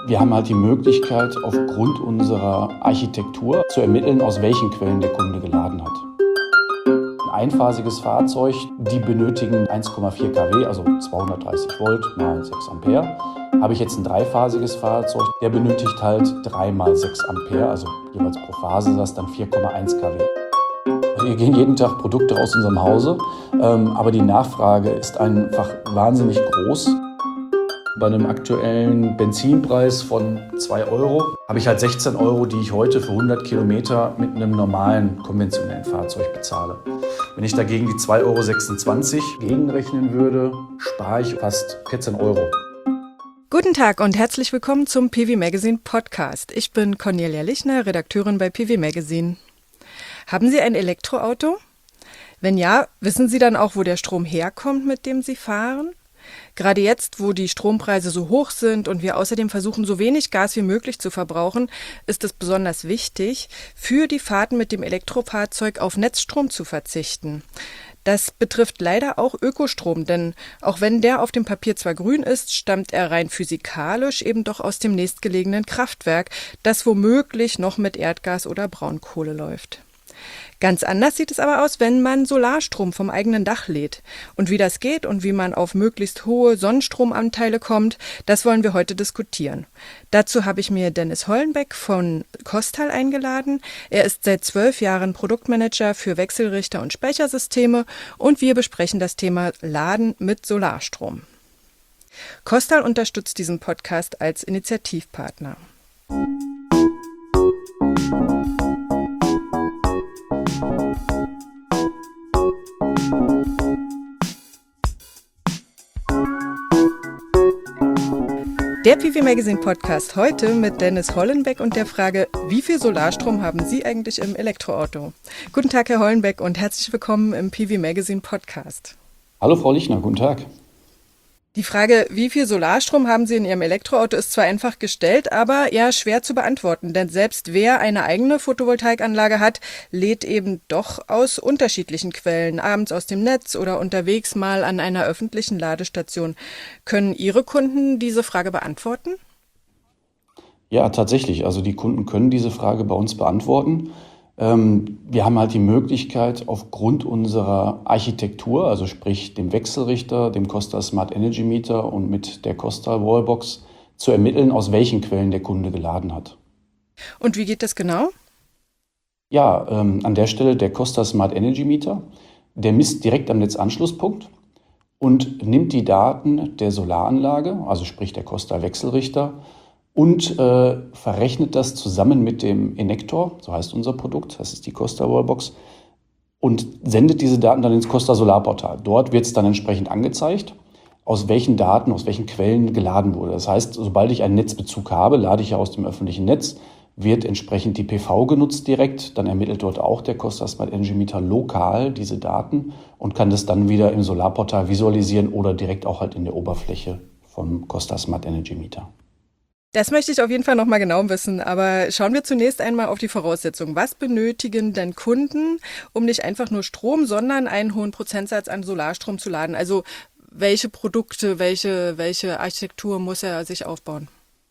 Wir haben halt die Möglichkeit, aufgrund unserer Architektur zu ermitteln, aus welchen Quellen der Kunde geladen hat. Ein einphasiges Fahrzeug, die benötigen 1,4 kW, also 230 Volt mal 6 Ampere. Habe ich jetzt ein dreiphasiges Fahrzeug, der benötigt halt 3 mal 6 Ampere, also jeweils pro Phase das dann 4,1 kW. Wir gehen jeden Tag Produkte aus unserem Hause, aber die Nachfrage ist einfach wahnsinnig groß. Bei einem aktuellen Benzinpreis von 2 € habe ich halt 16 €, die ich heute für 100 Kilometer mit einem normalen, konventionellen Fahrzeug bezahle. Wenn ich dagegen die 2,26 € gegenrechnen würde, spare ich fast 14 €. Guten Tag und herzlich willkommen zum PV Magazine Podcast. Ich bin Cornelia Lichner, Redakteurin bei PV Magazine. Haben Sie ein Elektroauto? Wenn ja, wissen Sie dann auch, wo der Strom herkommt, mit dem Sie fahren? Gerade jetzt, wo die Strompreise so hoch sind und wir außerdem versuchen, so wenig Gas wie möglich zu verbrauchen, ist es besonders wichtig, für die Fahrten mit dem Elektrofahrzeug auf Netzstrom zu verzichten. Das betrifft leider auch Ökostrom, denn auch wenn der auf dem Papier zwar grün ist, stammt er rein physikalisch eben doch aus dem nächstgelegenen Kraftwerk, das womöglich noch mit Erdgas oder Braunkohle läuft. Ganz anders sieht es aber aus, wenn man Solarstrom vom eigenen Dach lädt. Und wie das geht und wie man auf möglichst hohe Sonnenstromanteile kommt, das wollen wir heute diskutieren. Dazu habe ich mir Dennis Hollenbeck von Kostal eingeladen. Er ist seit 12 Jahren Produktmanager für Wechselrichter und Speichersysteme und wir besprechen das Thema Laden mit Solarstrom. Kostal unterstützt diesen Podcast als Initiativpartner. Der PV Magazine Podcast heute mit Dennis Hollenbeck und der Frage, wie viel Solarstrom haben Sie eigentlich im Elektroauto? Guten Tag, Herr Hollenbeck, und herzlich willkommen im PV Magazine Podcast. Hallo Frau Lichner, guten Tag. Die Frage, wie viel Solarstrom haben Sie in Ihrem Elektroauto, ist zwar einfach gestellt, aber ja schwer zu beantworten, denn selbst wer eine eigene Photovoltaikanlage hat, lädt eben doch aus unterschiedlichen Quellen, abends aus dem Netz oder unterwegs mal an einer öffentlichen Ladestation. Können Ihre Kunden diese Frage beantworten? Ja, tatsächlich. Also die Kunden können diese Frage bei uns beantworten. Wir haben halt die Möglichkeit, aufgrund unserer Architektur, also sprich dem Wechselrichter, dem Kostal Smart Energy Meter und mit der Kostal Wallbox, zu ermitteln, aus welchen Quellen der Kunde geladen hat. Und wie geht das genau? Ja, an der Stelle der Kostal Smart Energy Meter, der misst direkt am Netzanschlusspunkt und nimmt die Daten der Solaranlage, also sprich der Kostal Wechselrichter, und verrechnet das zusammen mit dem Ennector, so heißt unser Produkt, das ist die Kostal Wallbox, und sendet diese Daten dann ins Kostal Solarportal. Dort wird es dann entsprechend angezeigt, aus welchen Daten, aus welchen Quellen geladen wurde. Das heißt, sobald ich einen Netzbezug habe, lade ich ja aus dem öffentlichen Netz, wird entsprechend die PV genutzt direkt, dann ermittelt dort auch der Kostal Smart Energy Meter lokal diese Daten und kann das dann wieder im Solarportal visualisieren oder direkt auch halt in der Oberfläche vom Kostal Smart Energy Meter. Das möchte ich auf jeden Fall noch mal genau wissen, aber schauen wir zunächst einmal auf die Voraussetzungen. Was benötigen denn Kunden, um nicht einfach nur Strom, sondern einen hohen Prozentsatz an Solarstrom zu laden? Also welche Produkte, welche Architektur muss er sich aufbauen?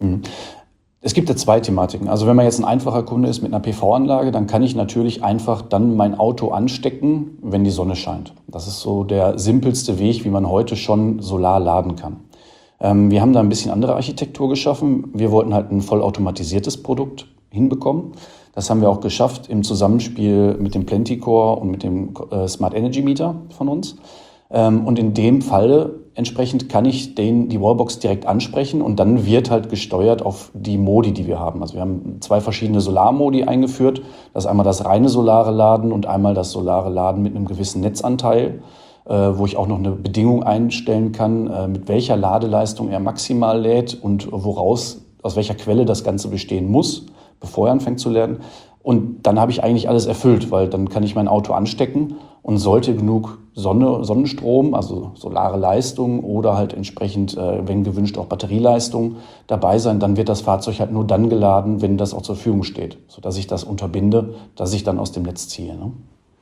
Es gibt ja zwei Thematiken. Also wenn man jetzt ein einfacher Kunde ist mit einer PV-Anlage, dann kann ich natürlich einfach dann mein Auto anstecken, wenn die Sonne scheint. Das ist so der simpelste Weg, wie man heute schon Solar laden kann. Wir haben da ein bisschen andere Architektur geschaffen. Wir wollten halt ein vollautomatisiertes Produkt hinbekommen. Das haben wir auch geschafft im Zusammenspiel mit dem Plentycore und mit dem Smart Energy Meter von uns. Und in dem Falle entsprechend kann ich die Wallbox direkt ansprechen und dann wird halt gesteuert auf die Modi, die wir haben. Also wir haben 2 verschiedene Solarmodi eingeführt. Das ist einmal das reine solare Laden und einmal das solare Laden mit einem gewissen Netzanteil, wo ich auch noch eine Bedingung einstellen kann, mit welcher Ladeleistung er maximal lädt und aus welcher Quelle das Ganze bestehen muss, bevor er anfängt zu laden. Und dann habe ich eigentlich alles erfüllt, weil dann kann ich mein Auto anstecken und sollte genug Sonnenstrom, also solare Leistung oder halt entsprechend, wenn gewünscht, auch Batterieleistung dabei sein, dann wird das Fahrzeug halt nur dann geladen, wenn das auch zur Verfügung steht, sodass ich das unterbinde, dass ich dann aus dem Netz ziehe, ne?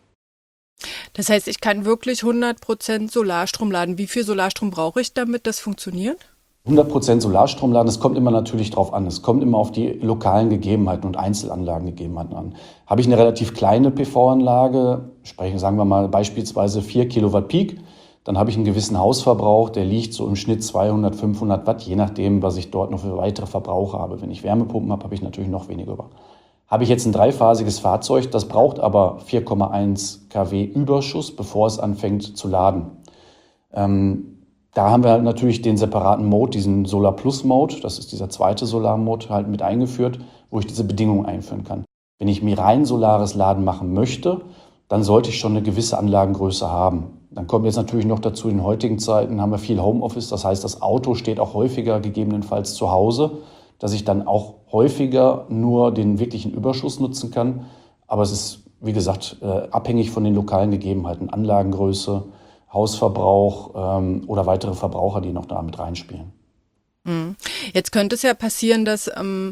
Das heißt, ich kann wirklich 100% Solarstrom laden. Wie viel Solarstrom brauche ich, damit das funktioniert? 100% Solarstrom laden, das kommt immer natürlich drauf an. Es kommt immer auf die lokalen Gegebenheiten und Einzelanlagengegebenheiten an. Habe ich eine relativ kleine PV-Anlage, sagen wir mal beispielsweise 4 Kilowatt Peak, dann habe ich einen gewissen Hausverbrauch, der liegt so im Schnitt 200, 500 Watt, je nachdem, was ich dort noch für weitere Verbraucher habe. Wenn ich Wärmepumpen habe, habe ich natürlich noch weniger über. Habe ich jetzt ein dreiphasiges Fahrzeug, das braucht aber 4,1 kW Überschuss, bevor es anfängt zu laden. Da haben wir halt natürlich den separaten Mode, diesen Solar Plus Mode, das ist dieser zweite Solar-Mode, halt mit eingeführt, wo ich diese Bedingungen einführen kann. Wenn ich mir rein solares Laden machen möchte, dann sollte ich schon eine gewisse Anlagengröße haben. Dann kommt jetzt natürlich noch dazu, in heutigen Zeiten haben wir viel Homeoffice, das heißt, das Auto steht auch häufiger gegebenenfalls zu Hause, dass ich dann auch häufiger nur den wirklichen Überschuss nutzen kann. Aber es ist, wie gesagt, abhängig von den lokalen Gegebenheiten, Anlagengröße, Hausverbrauch oder weitere Verbraucher, die noch da mit reinspielen. Jetzt könnte es ja passieren, dass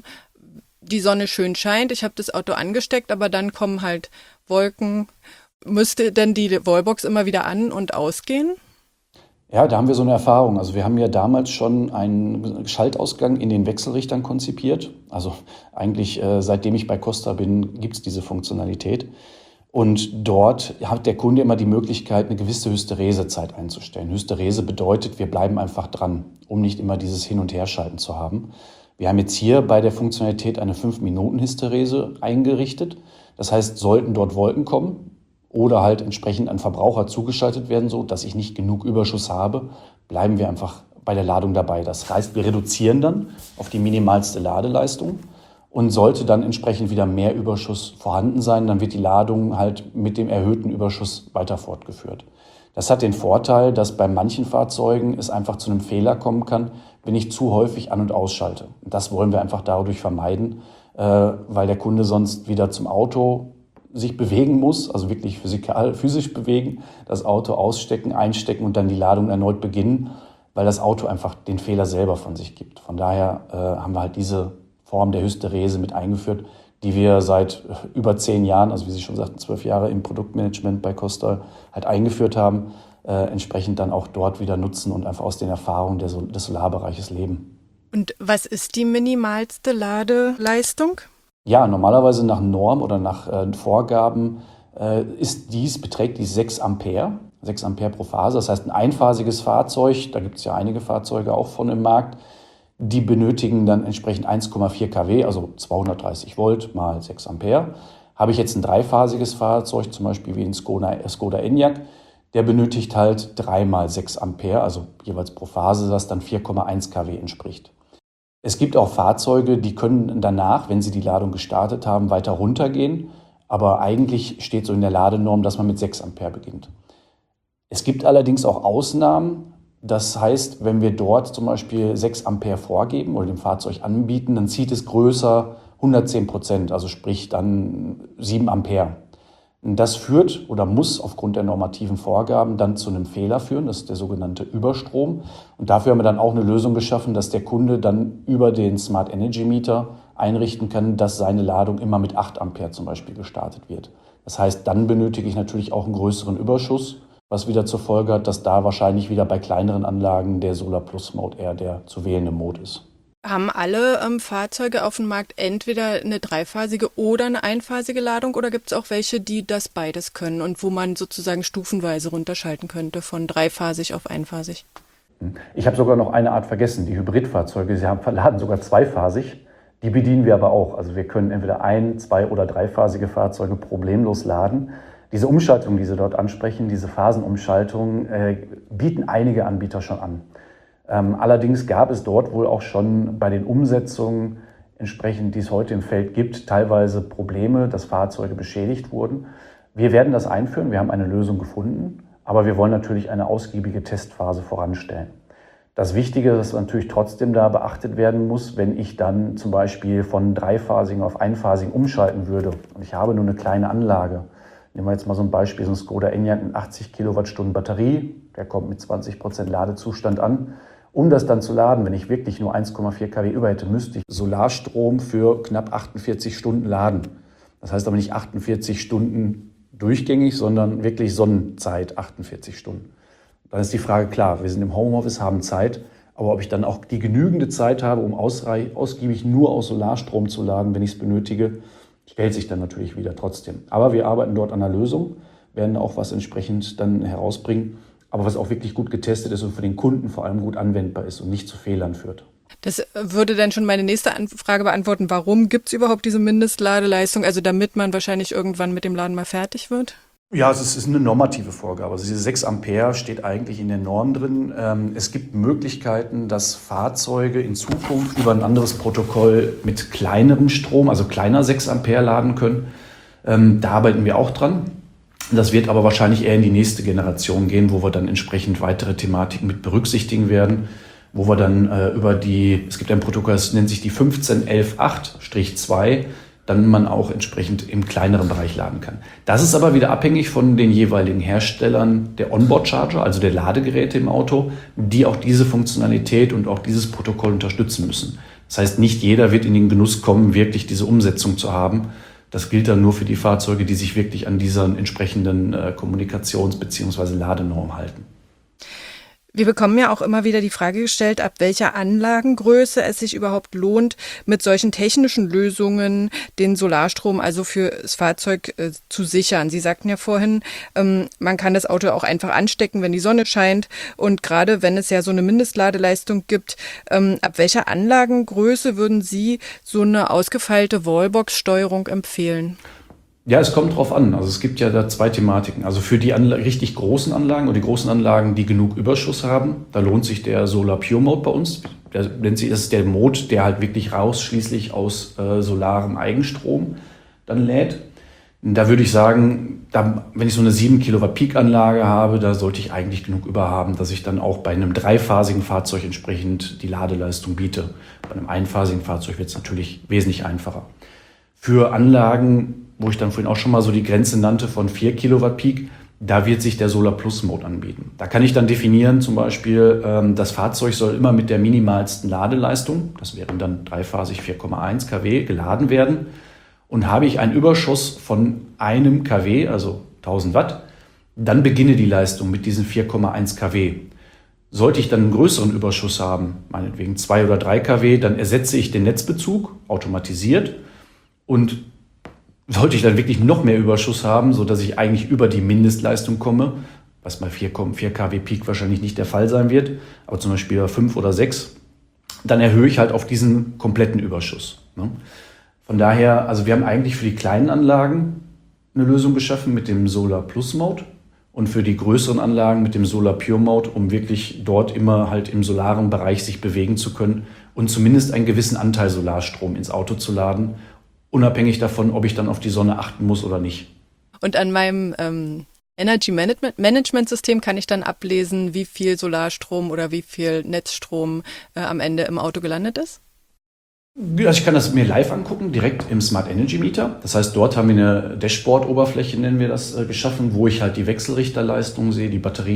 die Sonne schön scheint, ich habe das Auto angesteckt, aber dann kommen halt Wolken. Müsste denn die Wallbox immer wieder an- und ausgehen? Ja, da haben wir so eine Erfahrung. Also wir haben ja damals schon einen Schaltausgang in den Wechselrichtern konzipiert. Also eigentlich seitdem ich bei Costa bin, gibt es diese Funktionalität. Und dort hat der Kunde immer die Möglichkeit, eine gewisse Hysterese-Zeit einzustellen. Hysterese bedeutet, wir bleiben einfach dran, um nicht immer dieses Hin- und Herschalten zu haben. Wir haben jetzt hier bei der Funktionalität eine 5-Minuten-Hysterese eingerichtet. Das heißt, sollten dort Wolken kommen oder halt entsprechend an Verbraucher zugeschaltet werden, so dass ich nicht genug Überschuss habe, bleiben wir einfach bei der Ladung dabei. Das heißt, wir reduzieren dann auf die minimalste Ladeleistung. Und sollte dann entsprechend wieder mehr Überschuss vorhanden sein, dann wird die Ladung halt mit dem erhöhten Überschuss weiter fortgeführt. Das hat den Vorteil, dass bei manchen Fahrzeugen es einfach zu einem Fehler kommen kann, wenn ich zu häufig an- und ausschalte. Und das wollen wir einfach dadurch vermeiden, weil der Kunde sonst wieder zum Auto sich bewegen muss, also wirklich physisch bewegen, das Auto ausstecken, einstecken und dann die Ladung erneut beginnen, weil das Auto einfach den Fehler selber von sich gibt. Von daher haben wir halt diese Form der Hysterese mit eingeführt, die wir seit über 10 Jahren, also wie Sie schon sagten, 12 Jahre im Produktmanagement bei Costa halt eingeführt haben, entsprechend dann auch dort wieder nutzen und einfach aus den Erfahrungen des Solarbereiches leben. Und was ist die minimalste Ladeleistung? Ja, normalerweise nach Norm oder nach Vorgaben beträgt dies 6 Ampere, 6 Ampere pro Phase. Das heißt, ein einphasiges Fahrzeug, da gibt es ja einige Fahrzeuge auch von im Markt, die benötigen dann entsprechend 1,4 kW, also 230 Volt mal 6 Ampere. Habe ich jetzt ein dreiphasiges Fahrzeug, zum Beispiel wie ein Skoda Enyaq, der benötigt halt 3 mal 6 Ampere, also jeweils pro Phase, das dann 4,1 kW entspricht. Es gibt auch Fahrzeuge, die können danach, wenn sie die Ladung gestartet haben, weiter runtergehen. Aber eigentlich steht so in der Ladenorm, dass man mit 6 Ampere beginnt. Es gibt allerdings auch Ausnahmen. Das heißt, wenn wir dort zum Beispiel 6 Ampere vorgeben oder dem Fahrzeug anbieten, dann zieht es größer 110%, also sprich dann 7 Ampere. Und das führt oder muss aufgrund der normativen Vorgaben dann zu einem Fehler führen, das ist der sogenannte Überstrom. Und dafür haben wir dann auch eine Lösung geschaffen, dass der Kunde dann über den Smart Energy Meter einrichten kann, dass seine Ladung immer mit 8 Ampere zum Beispiel gestartet wird. Das heißt, dann benötige ich natürlich auch einen größeren Überschuss, was wieder zur Folge hat, dass da wahrscheinlich wieder bei kleineren Anlagen der Solar Plus Mode eher der zu wählende Mode ist. Haben alle Fahrzeuge auf dem Markt entweder eine dreiphasige oder eine einphasige Ladung oder gibt es auch welche, die das beides können und wo man sozusagen stufenweise runterschalten könnte von dreiphasig auf einphasig? Ich habe sogar noch eine Art vergessen, die Hybridfahrzeuge. Sie verladen sogar zweiphasig. Die bedienen wir aber auch. Also wir können entweder ein-, zwei- oder dreiphasige Fahrzeuge problemlos laden. Diese Umschaltung, die Sie dort ansprechen, diese Phasenumschaltung, bieten einige Anbieter schon an. Allerdings gab es dort wohl auch schon bei den Umsetzungen entsprechend, die es heute im Feld gibt, teilweise Probleme, dass Fahrzeuge beschädigt wurden. Wir werden das einführen, wir haben eine Lösung gefunden, aber wir wollen natürlich eine ausgiebige Testphase voranstellen. Das Wichtige, das natürlich trotzdem da beachtet werden muss, wenn ich dann zum Beispiel von dreiphasigen auf einphasigen umschalten würde und ich habe nur eine kleine Anlage. Nehmen wir jetzt mal so ein Beispiel, so ein Skoda Enyaq mit 80 Kilowattstunden Batterie, der kommt mit 20% Ladezustand an. Um das dann zu laden, wenn ich wirklich nur 1,4 kW über hätte, müsste ich Solarstrom für knapp 48 Stunden laden. Das heißt aber nicht 48 Stunden durchgängig, sondern wirklich Sonnenzeit, 48 Stunden. Dann ist die Frage klar, wir sind im Homeoffice, haben Zeit, Aber ob ich dann auch die genügende Zeit habe, um ausgiebig nur aus Solarstrom zu laden, wenn ich es benötige, stellt sich dann natürlich wieder trotzdem. Aber wir arbeiten dort an einer Lösung, werden auch was entsprechend dann herausbringen, aber was auch wirklich gut getestet ist und für den Kunden vor allem gut anwendbar ist und nicht zu Fehlern führt. Das würde dann schon meine nächste Frage beantworten. Warum gibt es überhaupt diese Mindestladeleistung? Also damit man wahrscheinlich irgendwann mit dem Laden mal fertig wird? Ja, es ist eine normative Vorgabe. Also diese 6 Ampere steht eigentlich in der Norm drin. Es gibt Möglichkeiten, dass Fahrzeuge in Zukunft über ein anderes Protokoll mit kleinerem Strom, also kleiner 6 Ampere laden können. Da arbeiten wir auch dran. Das wird aber wahrscheinlich eher in die nächste Generation gehen, wo wir dann entsprechend weitere Thematiken mit berücksichtigen werden, wo wir dann es gibt ein Protokoll, das nennt sich die 15118-2, dann man auch entsprechend im kleineren Bereich laden kann. Das ist aber wieder abhängig von den jeweiligen Herstellern der Onboard-Charger, also der Ladegeräte im Auto, die auch diese Funktionalität und auch dieses Protokoll unterstützen müssen. Das heißt, nicht jeder wird in den Genuss kommen, wirklich diese Umsetzung zu haben. Das gilt dann nur für die Fahrzeuge, die sich wirklich an dieser entsprechenden Kommunikations- bzw. Ladenorm halten. Wir bekommen ja auch immer wieder die Frage gestellt, ab welcher Anlagengröße es sich überhaupt lohnt, mit solchen technischen Lösungen den Solarstrom also für das Fahrzeug zu sichern. Sie sagten ja vorhin, man kann das Auto auch einfach anstecken, wenn die Sonne scheint. Und gerade wenn es ja so eine Mindestladeleistung gibt, ab welcher Anlagengröße würden Sie so eine ausgefeilte Wallbox-Steuerung empfehlen? Ja, es kommt drauf an. Also es gibt ja da 2 Thematiken. Also für die richtig großen Anlagen und die großen Anlagen, die genug Überschuss haben, da lohnt sich der Solar Pure Mode bei uns. Das ist der Mode, der halt wirklich ausschließlich aus solarem Eigenstrom dann lädt. Da würde ich sagen, wenn ich so eine 7 Kilowatt Peak-Anlage habe, da sollte ich eigentlich genug über haben, dass ich dann auch bei einem dreiphasigen Fahrzeug entsprechend die Ladeleistung biete. Bei einem einphasigen Fahrzeug wird es natürlich wesentlich einfacher. Für Anlagen, wo ich dann vorhin auch schon mal so die Grenze nannte von 4 Kilowatt Peak, da wird sich der Solar Plus Mode anbieten. Da kann ich dann definieren, zum Beispiel, das Fahrzeug soll immer mit der minimalsten Ladeleistung, das wären dann dreiphasig 4,1 kW, geladen werden. Und habe ich einen Überschuss von 1 kW, also 1000 Watt, dann beginne die Leistung mit diesen 4,1 kW. Sollte ich dann einen größeren Überschuss haben, meinetwegen 2 oder 3 kW, dann ersetze ich den Netzbezug automatisiert. Und sollte ich dann wirklich noch mehr Überschuss haben, sodass ich eigentlich über die Mindestleistung komme, was bei 4 kW Peak wahrscheinlich nicht der Fall sein wird, aber zum Beispiel bei 5 oder 6, dann erhöhe ich halt auf diesen kompletten Überschuss. Von daher, also wir haben eigentlich für die kleinen Anlagen eine Lösung geschaffen mit dem Solar Plus Mode und für die größeren Anlagen mit dem Solar Pure Mode, um wirklich dort immer halt im solaren Bereich sich bewegen zu können und zumindest einen gewissen Anteil Solarstrom ins Auto zu laden, unabhängig davon, ob ich dann auf die Sonne achten muss oder nicht. Und an meinem Energy Management System kann ich dann ablesen, wie viel Solarstrom oder wie viel Netzstrom am Ende im Auto gelandet ist? Also ich kann das mir live angucken, direkt im Smart Energy Meter. Das heißt, dort haben wir eine Dashboard-Oberfläche, nennen wir das, geschaffen, wo ich halt die Wechselrichterleistung sehe, die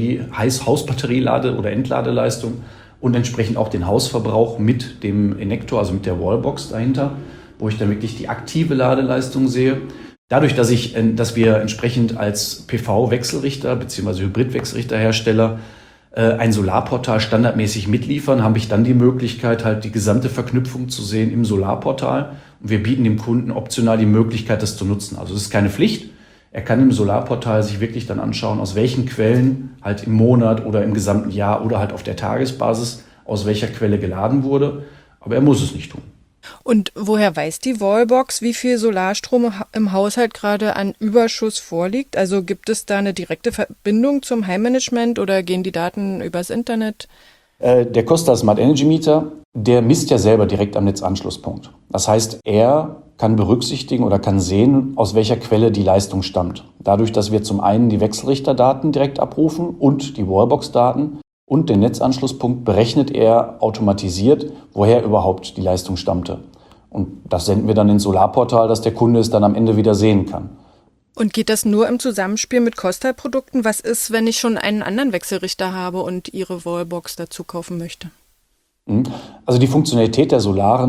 Hausbatterielade- oder Entladeleistung und entsprechend auch den Hausverbrauch mit dem Innektor, also mit der Wallbox dahinter, wo ich dann wirklich die aktive Ladeleistung sehe. Dadurch, dass wir entsprechend als PV-Wechselrichter bzw. Hybrid-Wechselrichterhersteller ein Solarportal standardmäßig mitliefern, habe ich dann die Möglichkeit, halt die gesamte Verknüpfung zu sehen im Solarportal. Und wir bieten dem Kunden optional die Möglichkeit, das zu nutzen. Also es ist keine Pflicht. Er kann im Solarportal sich wirklich dann anschauen, aus welchen Quellen halt im Monat oder im gesamten Jahr oder halt auf der Tagesbasis, aus welcher Quelle geladen wurde. Aber er muss es nicht tun. Und woher weiß die Wallbox, wie viel Solarstrom im Haushalt gerade an Überschuss vorliegt? Also gibt es da eine direkte Verbindung zum Heimmanagement oder gehen die Daten übers Internet? Der Costa Smart Energy Meter, der misst ja selber direkt am Netzanschlusspunkt. Das heißt, er kann berücksichtigen oder kann sehen, aus welcher Quelle die Leistung stammt. Dadurch, dass wir zum einen die Wechselrichterdaten direkt abrufen und die Wallbox-Daten, und den Netzanschlusspunkt berechnet er automatisiert, woher überhaupt die Leistung stammte. Und das senden wir dann ins Solarportal, dass der Kunde es dann am Ende wieder sehen kann. Und geht das nur im Zusammenspiel mit Costa-Produkten? Was ist, wenn ich schon einen anderen Wechselrichter habe und Ihre Wallbox dazu kaufen möchte? Also die Funktionalität der solaren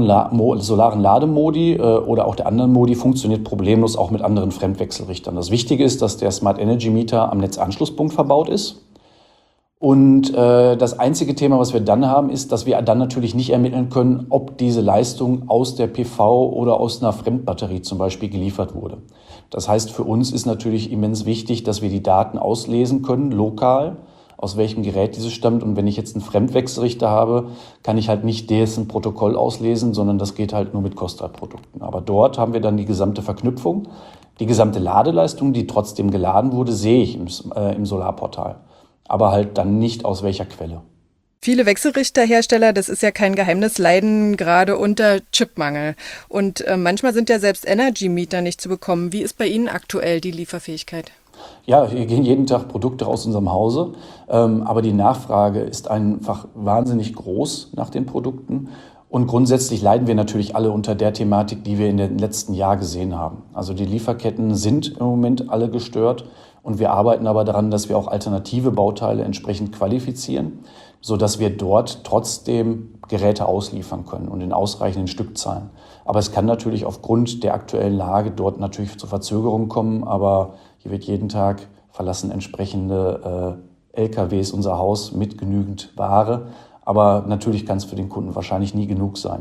Lademodi oder auch der anderen Modi funktioniert problemlos auch mit anderen Fremdwechselrichtern. Das Wichtige ist, dass der Smart Energy Meter am Netzanschlusspunkt verbaut ist. Und das einzige Thema, was wir dann haben, ist, dass wir dann natürlich nicht ermitteln können, ob diese Leistung aus der PV oder aus einer Fremdbatterie zum Beispiel geliefert wurde. Das heißt, für uns ist natürlich immens wichtig, dass wir die Daten auslesen können, lokal, aus welchem Gerät dieses stammt. Und wenn ich jetzt einen Fremdwechselrichter habe, kann ich halt nicht dessen Protokoll auslesen, sondern das geht halt nur mit Kostra-Produkten. Aber dort haben wir dann die gesamte Verknüpfung, die gesamte Ladeleistung, die trotzdem geladen wurde, sehe ich im Solarportal. Aber halt dann nicht aus welcher Quelle. Viele Wechselrichterhersteller, das ist ja kein Geheimnis, leiden gerade unter Chipmangel. Und manchmal sind ja selbst Energy-Meter nicht zu bekommen. Wie ist bei Ihnen aktuell die Lieferfähigkeit? Ja, hier gehen jeden Tag Produkte aus unserem Hause, aber die Nachfrage ist einfach wahnsinnig groß nach den Produkten. Und grundsätzlich leiden wir natürlich alle unter der Thematik, die wir in den letzten Jahren gesehen haben. Also die Lieferketten sind im Moment alle gestört und wir arbeiten aber daran, dass wir auch alternative Bauteile entsprechend qualifizieren, sodass wir dort trotzdem Geräte ausliefern können und in ausreichenden Stückzahlen. Aber es kann natürlich aufgrund der aktuellen Lage dort natürlich zu Verzögerungen kommen, aber hier wird jeden Tag verlassen entsprechende LKWs unser Haus mit genügend Ware. Aber natürlich kann es für den Kunden wahrscheinlich nie genug sein.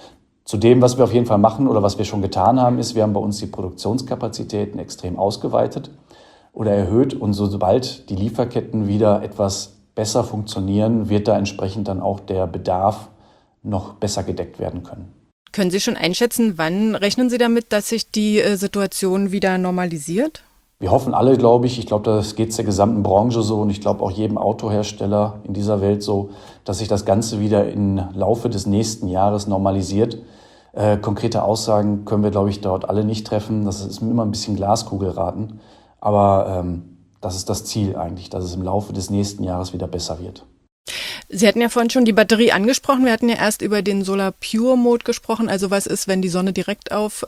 Zudem, was wir auf jeden Fall machen oder was wir schon getan haben, ist, wir haben bei uns die Produktionskapazitäten extrem ausgeweitet oder erhöht. Und sobald die Lieferketten wieder etwas besser funktionieren, wird da entsprechend dann auch der Bedarf noch besser gedeckt werden können. Können Sie schon einschätzen, wann rechnen Sie damit, dass sich die Situation wieder normalisiert? Wir hoffen alle, glaube ich. Ich glaube, das geht der gesamten Branche so und ich glaube auch jedem Autohersteller in dieser Welt so, dass sich das Ganze wieder im Laufe des nächsten Jahres normalisiert. Konkrete Aussagen können wir, glaube ich, dort alle nicht treffen. Das ist immer ein bisschen Glaskugelraten. Aber das ist das Ziel eigentlich, dass es im Laufe des nächsten Jahres wieder besser wird. Sie hatten ja vorhin schon die Batterie angesprochen. Wir hatten ja erst über den Solar Pure Mode gesprochen. Also was ist, wenn die Sonne direkt auf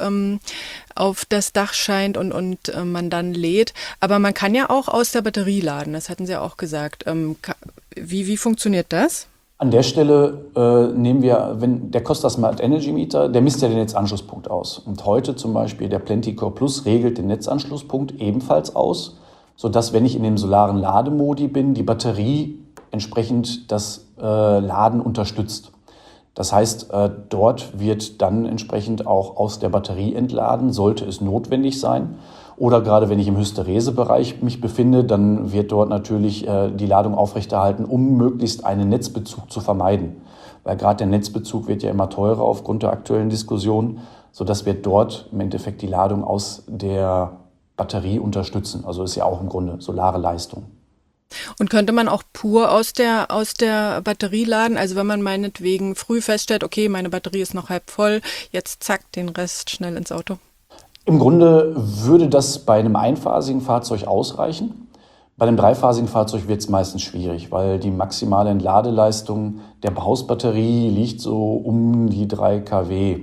das Dach scheint und man dann lädt. Aber man kann ja auch aus der Batterie laden. Das hatten Sie ja auch gesagt. Wie funktioniert das? An der Stelle nehmen wir, wenn der Costra Smart Energy Meter, der misst ja den Netzanschlusspunkt aus. Und heute zum Beispiel der Plentycore Plus regelt den Netzanschlusspunkt ebenfalls aus, sodass, wenn ich in dem solaren Lademodi bin, die Batterie entsprechend das Laden unterstützt. Das heißt, dort wird dann entsprechend auch aus der Batterie entladen, sollte es notwendig sein. Oder gerade wenn ich im Hysteresebereich mich befinde, dann wird dort natürlich die Ladung aufrechterhalten, um möglichst einen Netzbezug zu vermeiden. Weil gerade der Netzbezug wird ja immer teurer aufgrund der aktuellen Diskussion, sodass wir dort im Endeffekt die Ladung aus der Batterie unterstützen. Also ist ja auch im Grunde solare Leistung. Und könnte man auch pur aus der Batterie laden? Also wenn man meinetwegen früh feststellt, okay, meine Batterie ist noch halb voll, jetzt zack, den Rest schnell ins Auto. Im Grunde würde das bei einem einphasigen Fahrzeug ausreichen. Bei einem dreiphasigen Fahrzeug wird es meistens schwierig, weil die maximale Entladeleistung der Hausbatterie liegt so um die 3 kW.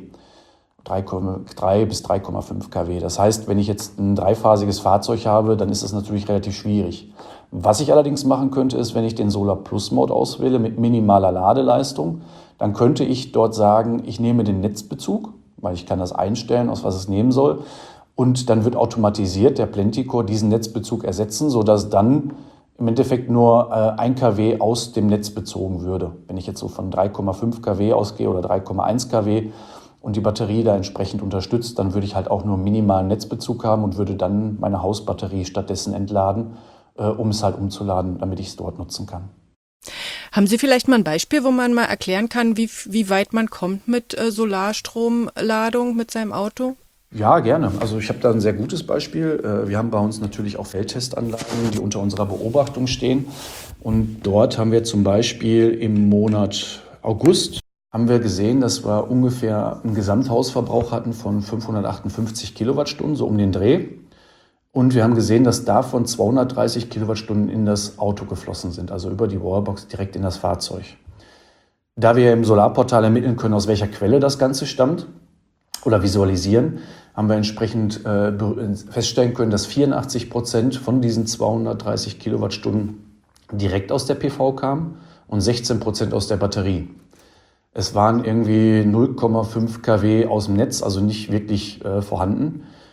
3 bis 3,5 kW. Das heißt, wenn ich jetzt ein dreiphasiges Fahrzeug habe, dann ist das natürlich relativ schwierig. Was ich allerdings machen könnte, ist, wenn ich den Solar Plus Mode auswähle mit minimaler Ladeleistung, dann könnte ich dort sagen, ich nehme den Netzbezug, weil ich kann das einstellen, aus was es nehmen soll. Und dann wird automatisiert der Plentycore diesen Netzbezug ersetzen, sodass dann im Endeffekt nur 1 kW aus dem Netz bezogen würde. Wenn ich jetzt so von 3,5 kW ausgehe oder 3,1 kW und die Batterie da entsprechend unterstützt, dann würde ich halt auch nur minimalen Netzbezug haben und würde dann meine Hausbatterie stattdessen entladen, um es halt umzuladen, damit ich es dort nutzen kann. Haben Sie vielleicht mal ein Beispiel, wo man mal erklären kann, wie weit man kommt mit Solarstromladung mit seinem Auto? Ja, gerne. Also ich habe da ein sehr gutes Beispiel. Wir haben bei uns natürlich auch Feldtestanlagen, die unter unserer Beobachtung stehen. Und dort haben wir zum Beispiel im Monat August haben wir gesehen, dass wir ungefähr einen Gesamthausverbrauch hatten von 558 Kilowattstunden, so um den Dreh. Und wir haben gesehen, dass davon 230 Kilowattstunden in das Auto geflossen sind, also über die Wallbox direkt in das Fahrzeug. Da wir im Solarportal ermitteln können, aus welcher Quelle das Ganze stammt oder visualisieren, haben wir entsprechend feststellen können, dass 84% von diesen 230 Kilowattstunden direkt aus der PV kamen und 16% aus der Batterie. Es waren irgendwie 0,5 kW aus dem Netz, also nicht wirklich vorhanden.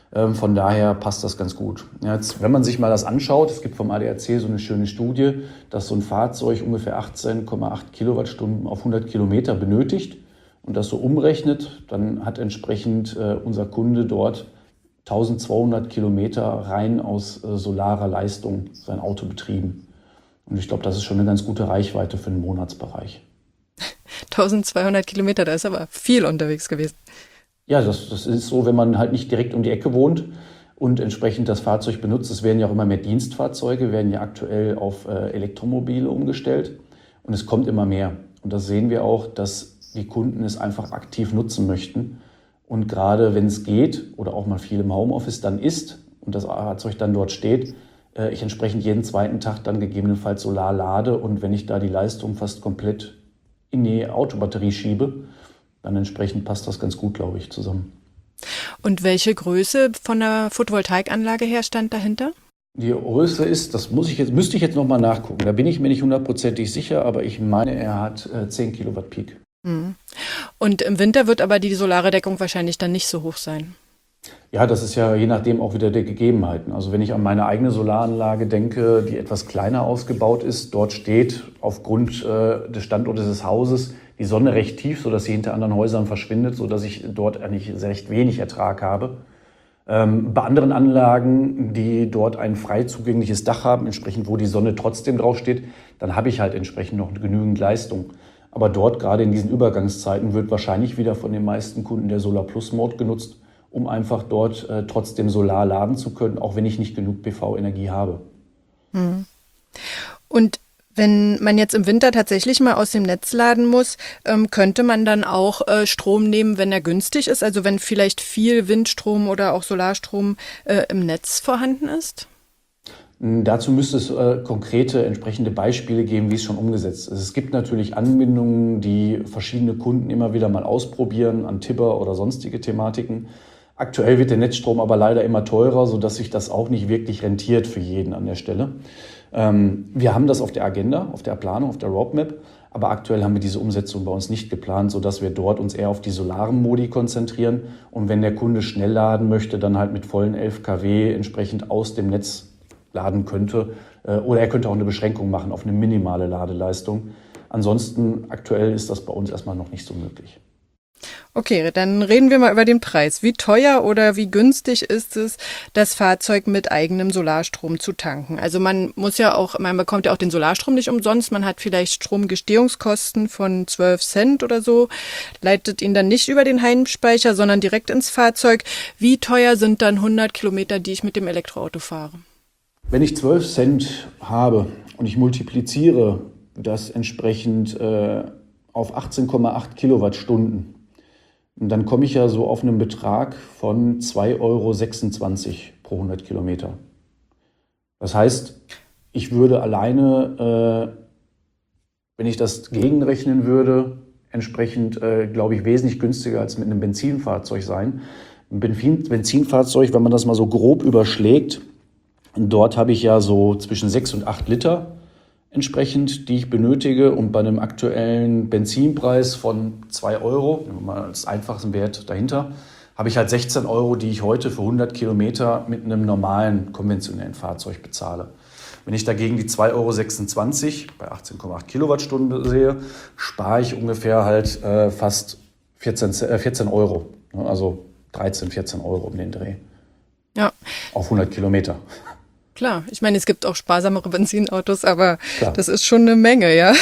Von daher passt das ganz gut. Jetzt, wenn man sich mal das anschaut, es gibt vom ADAC so eine schöne Studie, dass so ein Fahrzeug ungefähr 18,8 Kilowattstunden auf 100 Kilometer benötigt und das so umrechnet, dann hat entsprechend unser Kunde dort 1200 Kilometer rein aus solarer Leistung sein Auto betrieben. Und ich glaube, das ist schon eine ganz gute Reichweite für den Monatsbereich. 1200 Kilometer, da ist aber viel unterwegs gewesen. Ja, das ist so, wenn man halt nicht direkt um die Ecke wohnt und entsprechend das Fahrzeug benutzt. Es werden ja auch immer mehr Dienstfahrzeuge, werden ja aktuell auf Elektromobile umgestellt und es kommt immer mehr. Und das sehen wir auch, dass die Kunden es einfach aktiv nutzen möchten. Und gerade wenn es geht oder auch mal viel im Homeoffice dann ist und das Fahrzeug dann dort steht, ich entsprechend jeden zweiten Tag dann gegebenenfalls Solar lade und wenn ich da die Leistung fast komplett in die Autobatterie schiebe, dann entsprechend passt das ganz gut, glaube ich, zusammen. Und welche Größe von der Photovoltaikanlage her stand dahinter? Die Größe ist, müsste ich jetzt nochmal nachgucken. Da bin ich mir nicht hundertprozentig sicher, aber ich meine, er hat 10 Kilowatt Peak. Und im Winter wird aber die solare Deckung wahrscheinlich dann nicht so hoch sein. Ja, das ist ja je nachdem auch wieder der Gegebenheiten. Also wenn ich an meine eigene Solaranlage denke, die etwas kleiner ausgebaut ist, dort steht aufgrund des Standortes des Hauses die Sonne recht tief, sodass sie hinter anderen Häusern verschwindet, sodass ich dort eigentlich recht wenig Ertrag habe. Bei anderen Anlagen, die dort ein frei zugängliches Dach haben, entsprechend wo die Sonne trotzdem draufsteht, dann habe ich halt entsprechend noch genügend Leistung. Aber dort, gerade in diesen Übergangszeiten, wird wahrscheinlich wieder von den meisten Kunden der Solar-Plus-Mode genutzt, um einfach dort trotzdem Solar laden zu können, auch wenn ich nicht genug PV-Energie habe. Und wenn man jetzt im Winter tatsächlich mal aus dem Netz laden muss, könnte man dann auch Strom nehmen, wenn er günstig ist? Also wenn vielleicht viel Windstrom oder auch Solarstrom im Netz vorhanden ist? Dazu müsste es konkrete entsprechende Beispiele geben, wie es schon umgesetzt ist. Es gibt natürlich Anbindungen, die verschiedene Kunden immer wieder mal ausprobieren, an Tibber oder sonstige Thematiken. Aktuell wird der Netzstrom aber leider immer teurer, sodass sich das auch nicht wirklich rentiert für jeden an der Stelle. Wir haben das auf der Agenda, auf der Planung, auf der Roadmap, aber aktuell haben wir diese Umsetzung bei uns nicht geplant, sodass wir dort uns eher auf die solaren Modi konzentrieren und wenn der Kunde schnell laden möchte, dann halt mit vollen 11 kW entsprechend aus dem Netz laden könnte oder er könnte auch eine Beschränkung machen auf eine minimale Ladeleistung. Ansonsten aktuell ist das bei uns erstmal noch nicht so möglich. Okay, dann reden wir mal über den Preis. Wie teuer oder wie günstig ist es, das Fahrzeug mit eigenem Solarstrom zu tanken? Also man bekommt ja auch den Solarstrom nicht umsonst. Man hat vielleicht Stromgestehungskosten von 12 Cent oder so, leitet ihn dann nicht über den Heimspeicher, sondern direkt ins Fahrzeug. Wie teuer sind dann 100 Kilometer, die ich mit dem Elektroauto fahre? Wenn ich 12 Cent habe und ich multipliziere das entsprechend auf 18,8 Kilowattstunden, dann komme ich ja so auf einen Betrag von 2,26 € pro 100 Kilometer. Das heißt, ich würde alleine, wenn ich das gegenrechnen würde, entsprechend, glaube ich, wesentlich günstiger als mit einem Benzinfahrzeug sein. Ein Benzinfahrzeug, wenn man das mal so grob überschlägt, dort habe ich ja so zwischen 6 und 8 Liter entsprechend, die ich benötige. Und bei einem aktuellen Benzinpreis von 2 €, mal als einfachsten Wert dahinter, habe ich halt 16 €, die ich heute für 100 Kilometer mit einem normalen, konventionellen Fahrzeug bezahle. Wenn ich dagegen die 2,26 € bei 18,8 Kilowattstunden sehe, spare ich ungefähr halt fast 14 €. Also 13, 14 € um den Dreh. Ja. Auf 100 Kilometer. Klar, ich meine, es gibt auch sparsamere Benzinautos, aber Klar. Das ist schon eine Menge, ja.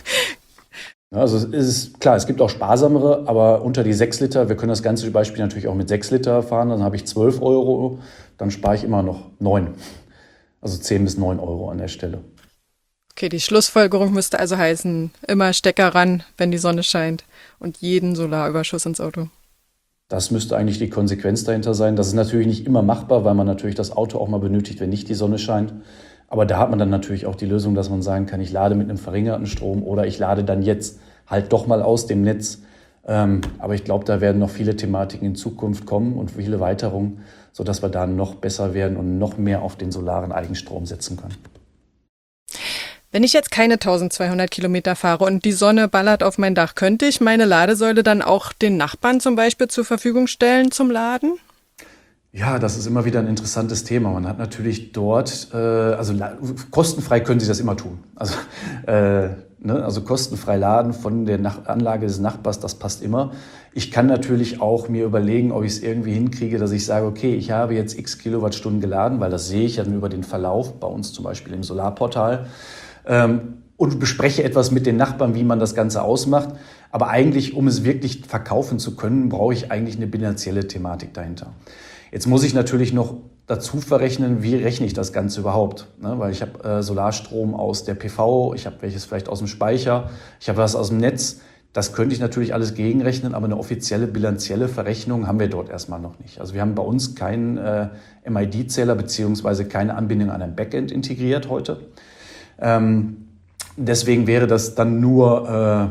Also es ist klar, es gibt auch sparsamere, aber unter die 6 Liter, wir können das ganze Beispiel natürlich auch mit 6 Liter fahren, dann habe ich 12 €, dann spare ich immer noch 9. Also 10 bis 9 € an der Stelle. Okay, die Schlussfolgerung müsste also heißen, immer Stecker ran, wenn die Sonne scheint und jeden Solarüberschuss ins Auto. Das müsste eigentlich die Konsequenz dahinter sein. Das ist natürlich nicht immer machbar, weil man natürlich das Auto auch mal benötigt, wenn nicht die Sonne scheint. Aber da hat man dann natürlich auch die Lösung, dass man sagen kann, ich lade mit einem verringerten Strom oder ich lade dann jetzt halt doch mal aus dem Netz. Aber ich glaube, da werden noch viele Thematiken in Zukunft kommen und viele Erweiterungen, sodass wir da noch besser werden und noch mehr auf den solaren Eigenstrom setzen können. Wenn ich jetzt keine 1200 Kilometer fahre und die Sonne ballert auf mein Dach, könnte ich meine Ladesäule dann auch den Nachbarn zum Beispiel zur Verfügung stellen zum Laden? Ja, das ist immer wieder ein interessantes Thema. Man hat natürlich dort, kostenfrei können Sie das immer tun. Also kostenfrei laden von der Anlage des Nachbars, das passt immer. Ich kann natürlich auch mir überlegen, ob ich es irgendwie hinkriege, dass ich sage, okay, ich habe jetzt x Kilowattstunden geladen, weil das sehe ich ja dann über den Verlauf, bei uns zum Beispiel im Solarportal, und bespreche etwas mit den Nachbarn, wie man das Ganze ausmacht. Aber eigentlich, um es wirklich verkaufen zu können, brauche ich eigentlich eine bilanzielle Thematik dahinter. Jetzt muss ich natürlich noch dazu verrechnen, wie rechne ich das Ganze überhaupt? Ne? Weil ich habe Solarstrom aus der PV, ich habe welches vielleicht aus dem Speicher, ich habe was aus dem Netz. Das könnte ich natürlich alles gegenrechnen, aber eine offizielle bilanzielle Verrechnung haben wir dort erstmal noch nicht. Also wir haben bei uns keinen MID-Zähler beziehungsweise keine Anbindung an ein Backend integriert heute. Deswegen wäre das dann nur,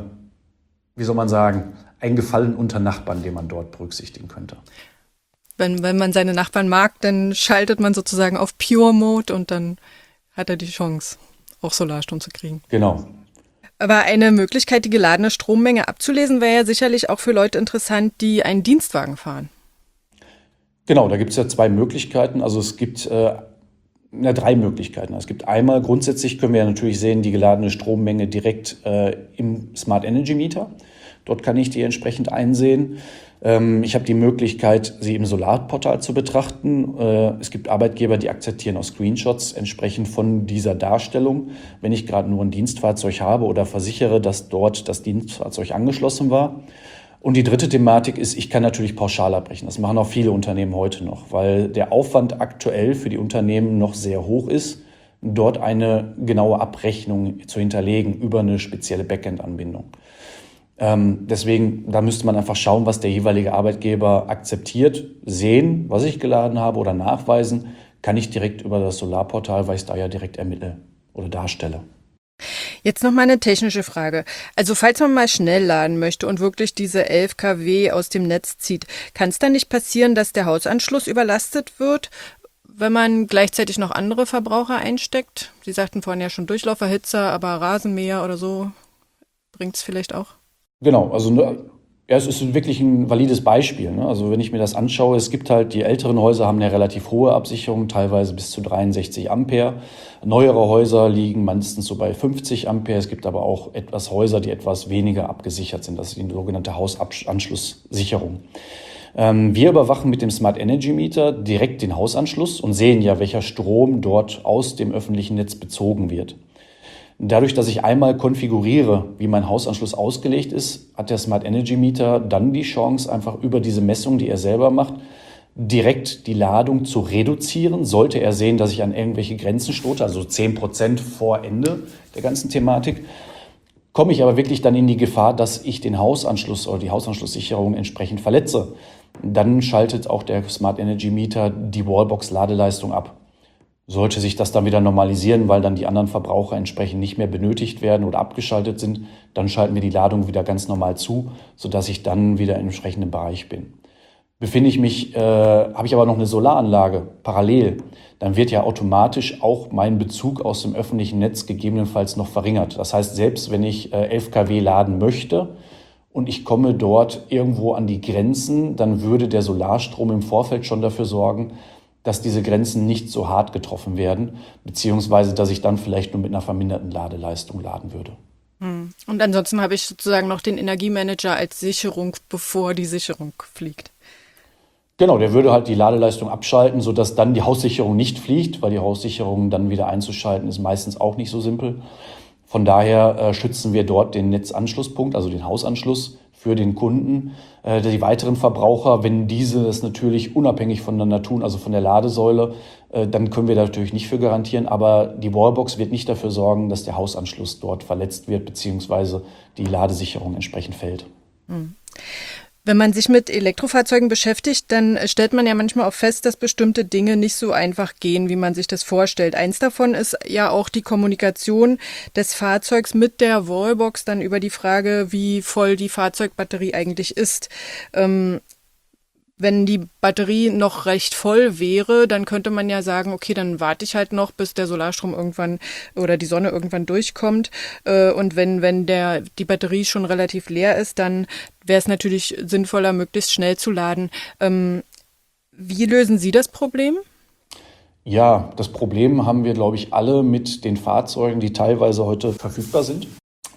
ein Gefallen unter Nachbarn, den man dort berücksichtigen könnte. Wenn man seine Nachbarn mag, dann schaltet man sozusagen auf Pure Mode und dann hat er die Chance, auch Solarstrom zu kriegen. Genau. Aber eine Möglichkeit, die geladene Strommenge abzulesen, wäre ja sicherlich auch für Leute interessant, die einen Dienstwagen fahren. Genau, da gibt es ja zwei Möglichkeiten. Also es gibt drei Möglichkeiten. Es gibt einmal, grundsätzlich können wir ja natürlich sehen, die geladene Strommenge direkt im Smart Energy Meter. Dort kann ich die entsprechend einsehen. Ich habe die Möglichkeit, sie im Solarportal zu betrachten. Es gibt Arbeitgeber, die akzeptieren auch Screenshots entsprechend von dieser Darstellung, wenn ich gerade nur ein Dienstfahrzeug habe oder versichere, dass dort das Dienstfahrzeug angeschlossen war. Und die dritte Thematik ist, ich kann natürlich pauschal abrechnen. Das machen auch viele Unternehmen heute noch, weil der Aufwand aktuell für die Unternehmen noch sehr hoch ist, dort eine genaue Abrechnung zu hinterlegen über eine spezielle Backend-Anbindung. Deswegen, da müsste man einfach schauen, was der jeweilige Arbeitgeber akzeptiert, sehen, was ich geladen habe oder nachweisen, kann ich direkt über das Solarportal, weil ich es da ja direkt ermittle oder darstelle. Jetzt noch mal eine technische Frage. Also falls man mal schnell laden möchte und wirklich diese 11 kW aus dem Netz zieht, kann es dann nicht passieren, dass der Hausanschluss überlastet wird, wenn man gleichzeitig noch andere Verbraucher einsteckt? Sie sagten vorhin ja schon Durchlauferhitzer, aber Rasenmäher oder so bringt es vielleicht auch? Genau, es ist wirklich ein valides Beispiel. Ne? Also wenn ich mir das anschaue, es gibt halt, die älteren Häuser haben eine relativ hohe Absicherung, teilweise bis zu 63 Ampere. Neuere Häuser liegen meistens so bei 50 Ampere. Es gibt aber auch etwas Häuser, die etwas weniger abgesichert sind. Das ist die sogenannte Hausanschlusssicherung. Wir überwachen mit dem Smart Energy Meter direkt den Hausanschluss und sehen ja, welcher Strom dort aus dem öffentlichen Netz bezogen wird. Dadurch, dass ich einmal konfiguriere, wie mein Hausanschluss ausgelegt ist, hat der Smart Energy Meter dann die Chance, einfach über diese Messung, die er selber macht, direkt die Ladung zu reduzieren. Sollte er sehen, dass ich an irgendwelche Grenzen stoße, also 10% vor Ende der ganzen Thematik, komme ich aber wirklich dann in die Gefahr, dass ich den Hausanschluss oder die Hausanschlusssicherung entsprechend verletze. Dann schaltet auch der Smart Energy Meter die Wallbox-Ladeleistung ab. Sollte sich das dann wieder normalisieren, weil dann die anderen Verbraucher entsprechend nicht mehr benötigt werden oder abgeschaltet sind, dann schalten wir die Ladung wieder ganz normal zu, sodass ich dann wieder im entsprechenden Bereich bin. Habe ich aber noch eine Solaranlage parallel, dann wird ja automatisch auch mein Bezug aus dem öffentlichen Netz gegebenenfalls noch verringert. Das heißt, selbst wenn ich 11 kW laden möchte und ich komme dort irgendwo an die Grenzen, dann würde der Solarstrom im Vorfeld schon dafür sorgen, dass diese Grenzen nicht so hart getroffen werden, beziehungsweise dass ich dann vielleicht nur mit einer verminderten Ladeleistung laden würde. Und ansonsten habe ich sozusagen noch den Energiemanager als Sicherung, bevor die Sicherung fliegt. Genau, der würde halt die Ladeleistung abschalten, sodass dann die Haussicherung nicht fliegt, weil die Haussicherung dann wieder einzuschalten ist meistens auch nicht so simpel. Von daher schützen wir dort den Netzanschlusspunkt, also den Hausanschluss für den Kunden. Die weiteren Verbraucher, wenn diese das natürlich unabhängig voneinander tun, also von der Ladesäule, dann können wir da natürlich nicht für garantieren. Aber die Wallbox wird nicht dafür sorgen, dass der Hausanschluss dort verletzt wird, beziehungsweise die Ladesicherung entsprechend fällt. Wenn man sich mit Elektrofahrzeugen beschäftigt, dann stellt man ja manchmal auch fest, dass bestimmte Dinge nicht so einfach gehen, wie man sich das vorstellt. Eins davon ist ja auch die Kommunikation des Fahrzeugs mit der Wallbox, dann über die Frage, wie voll die Fahrzeugbatterie eigentlich ist. Wenn die Batterie noch recht voll wäre, dann könnte man ja sagen, okay, dann warte ich halt noch, bis der Solarstrom irgendwann oder die Sonne irgendwann durchkommt. Und wenn die Batterie schon relativ leer ist, dann wäre es natürlich sinnvoller, möglichst schnell zu laden. Wie lösen Sie das Problem? Ja, das Problem haben wir, glaube ich, alle mit den Fahrzeugen, die teilweise heute verfügbar sind.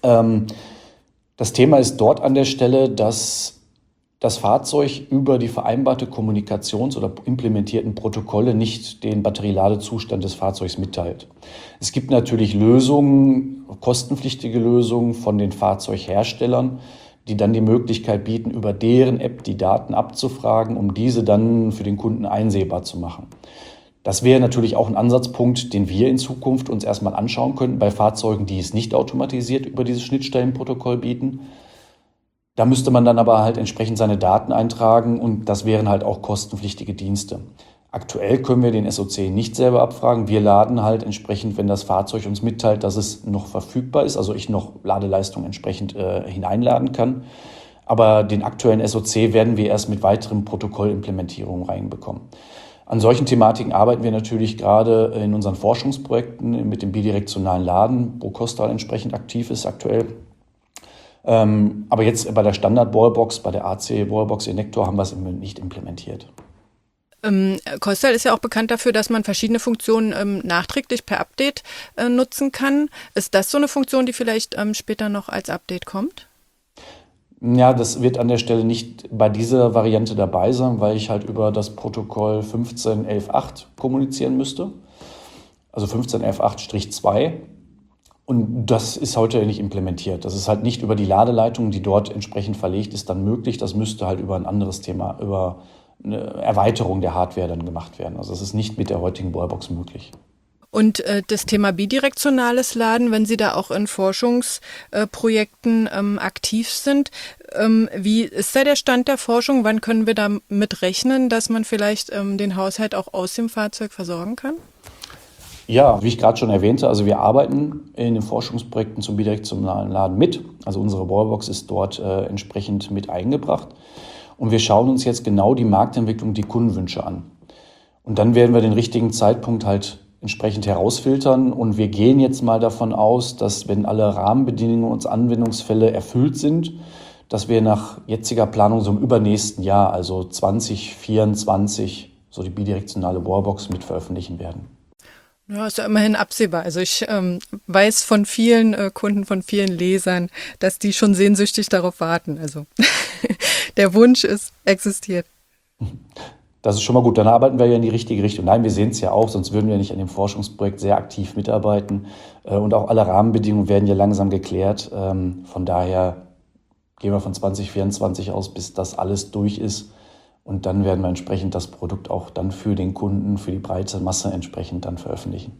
Das Thema ist dort an der Stelle, dass das Fahrzeug über die vereinbarte Kommunikations- oder implementierten Protokolle nicht den Batterieladezustand des Fahrzeugs mitteilt. Es gibt natürlich Lösungen, kostenpflichtige Lösungen von den Fahrzeugherstellern, die dann die Möglichkeit bieten, über deren App die Daten abzufragen, um diese dann für den Kunden einsehbar zu machen. Das wäre natürlich auch ein Ansatzpunkt, den wir in Zukunft uns erstmal anschauen könnten bei Fahrzeugen, die es nicht automatisiert über dieses Schnittstellenprotokoll bieten. Da müsste man dann aber halt entsprechend seine Daten eintragen und das wären halt auch kostenpflichtige Dienste. Aktuell können wir den SOC nicht selber abfragen. Wir laden halt entsprechend, wenn das Fahrzeug uns mitteilt, dass es noch verfügbar ist, also ich noch Ladeleistung entsprechend hineinladen kann. Aber den aktuellen SOC werden wir erst mit weiteren Protokollimplementierungen reinbekommen. An solchen Thematiken arbeiten wir natürlich gerade in unseren Forschungsprojekten mit dem bidirektionalen Laden, wo Kostal entsprechend aktiv ist aktuell. Aber jetzt bei der Standard-Wallbox, bei der AC-Wallbox Enector haben wir es nicht implementiert. Kostal ist ja auch bekannt dafür, dass man verschiedene Funktionen nachträglich per Update nutzen kann. Ist das so eine Funktion, die vielleicht später noch als Update kommt? Ja, das wird an der Stelle nicht bei dieser Variante dabei sein, weil ich halt über das Protokoll 15.11.8 kommunizieren müsste. Also 15.11.8-2. Und das ist heute nicht implementiert. Das ist halt nicht über die Ladeleitung, die dort entsprechend verlegt ist, dann möglich. Das müsste halt über ein anderes Thema, über eine Erweiterung der Hardware dann gemacht werden. Also das ist nicht mit der heutigen Wallbox möglich. Und das Thema bidirektionales Laden, wenn Sie da auch in Forschungsprojekten aktiv sind, wie ist da der Stand der Forschung? Wann können wir damit rechnen, dass man vielleicht den Haushalt auch aus dem Fahrzeug versorgen kann? Ja, wie ich gerade schon erwähnte, also wir arbeiten in den Forschungsprojekten zum bidirektionalen Laden mit. Also unsere Wallbox ist dort entsprechend mit eingebracht. Und wir schauen uns jetzt genau die Marktentwicklung, die Kundenwünsche an. Und dann werden wir den richtigen Zeitpunkt halt entsprechend herausfiltern. Und wir gehen jetzt mal davon aus, dass wenn alle Rahmenbedingungen und Anwendungsfälle erfüllt sind, dass wir nach jetziger Planung so im übernächsten Jahr, also 2024, so die bidirektionale Wallbox mit veröffentlichen werden. Ja, ist ja immerhin absehbar. Also ich weiß von vielen Kunden, von vielen Lesern, dass die schon sehnsüchtig darauf warten. Also der Wunsch existiert. Das ist schon mal gut. Dann arbeiten wir ja in die richtige Richtung. Nein, wir sehen es ja auch, sonst würden wir nicht an dem Forschungsprojekt sehr aktiv mitarbeiten. Und auch alle Rahmenbedingungen werden ja langsam geklärt. Von daher gehen wir von 2024 aus, bis das alles durch ist. Und dann werden wir entsprechend das Produkt auch dann für den Kunden, für die breite Masse entsprechend dann veröffentlichen.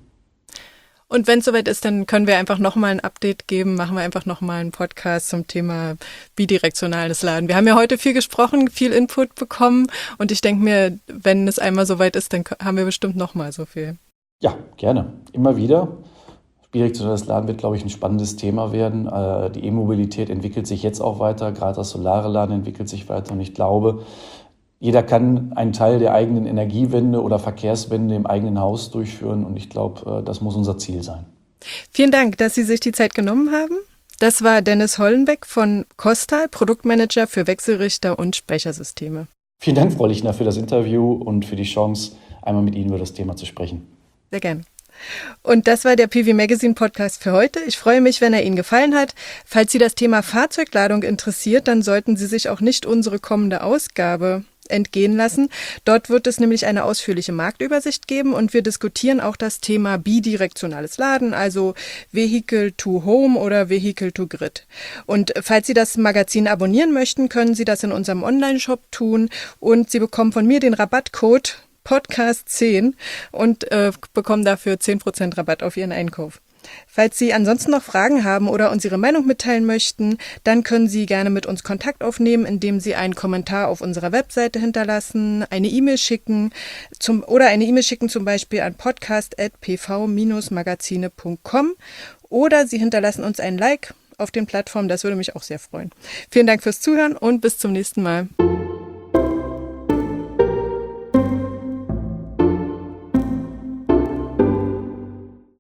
Und wenn es soweit ist, dann können wir einfach nochmal ein Update geben, machen wir einfach nochmal einen Podcast zum Thema bidirektionales Laden. Wir haben ja heute viel gesprochen, viel Input bekommen und ich denke mir, wenn es einmal soweit ist, dann haben wir bestimmt nochmal so viel. Ja, gerne. Immer wieder. Bidirektionales Laden wird, glaube ich, ein spannendes Thema werden. Die E-Mobilität entwickelt sich jetzt auch weiter, gerade das solare Laden entwickelt sich weiter und ich glaube, jeder kann einen Teil der eigenen Energiewende oder Verkehrswende im eigenen Haus durchführen und ich glaube, das muss unser Ziel sein. Vielen Dank, dass Sie sich die Zeit genommen haben. Das war Dennis Hollenbeck von Kostal, Produktmanager für Wechselrichter und Speichersysteme. Vielen Dank, Frau Lichner, für das Interview und für die Chance, einmal mit Ihnen über das Thema zu sprechen. Sehr gerne. Und das war der PV Magazine Podcast für heute. Ich freue mich, wenn er Ihnen gefallen hat. Falls Sie das Thema Fahrzeugladung interessiert, dann sollten Sie sich auch nicht unsere kommende Ausgabe entgehen lassen. Dort wird es nämlich eine ausführliche Marktübersicht geben und wir diskutieren auch das Thema bidirektionales Laden, also Vehicle to Home oder Vehicle to Grid. Und falls Sie das Magazin abonnieren möchten, können Sie das in unserem Online-Shop tun und Sie bekommen von mir den Rabattcode Podcast 10 und bekommen dafür 10% Rabatt auf Ihren Einkauf. Falls Sie ansonsten noch Fragen haben oder uns Ihre Meinung mitteilen möchten, dann können Sie gerne mit uns Kontakt aufnehmen, indem Sie einen Kommentar auf unserer Webseite hinterlassen, eine E-Mail schicken zum Beispiel an podcast@pv-magazine.com oder Sie hinterlassen uns ein Like auf den Plattformen, das würde mich auch sehr freuen. Vielen Dank fürs Zuhören und bis zum nächsten Mal.